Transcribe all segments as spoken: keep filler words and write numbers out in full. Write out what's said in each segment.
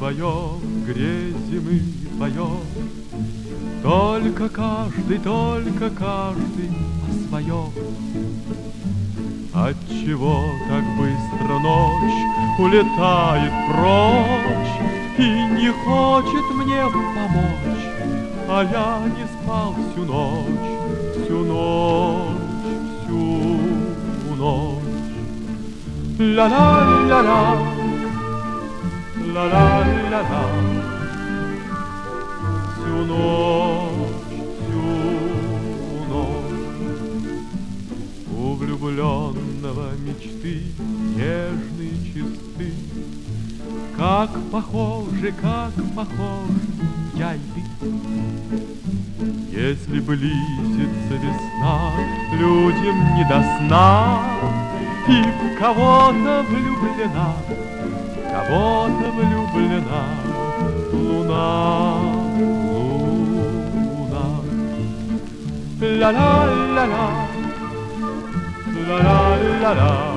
своем грези мы поем. Только каждый, только каждый о своем. Отчего так быстро ночь улетает прочь и не хочет мне помочь, а я не спал всю ночь, всю ночь, всю ночь. Ла-ла-ла-ла, ла-ла-ла-ла, всю ночь, всю ночь. У влюбленного мечты нежные чисты, как похожи, как похожи я и ты. Если близится весна, людям не до сна, и в кого-то влюблена, кого-то влюблена луна, луна. Ла-ла-ла-ла, ла-ла-ла-ла,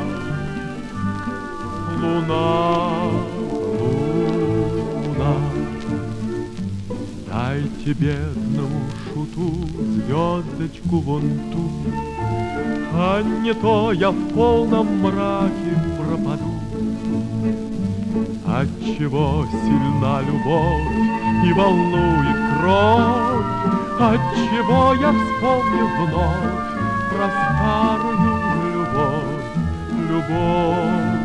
луна, луна. Дайте бедному шуту звездочку вон ту, а не то я в полном мраке пропаду. Отчего сильна любовь и волнует кровь, отчего я вспомнил вновь про старую любовь, любовь,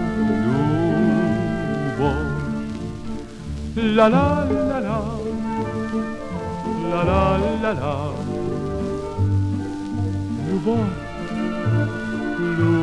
любовь. Ла-ла-ла-ла, ла-ла-ла-ла, любовь, любовь.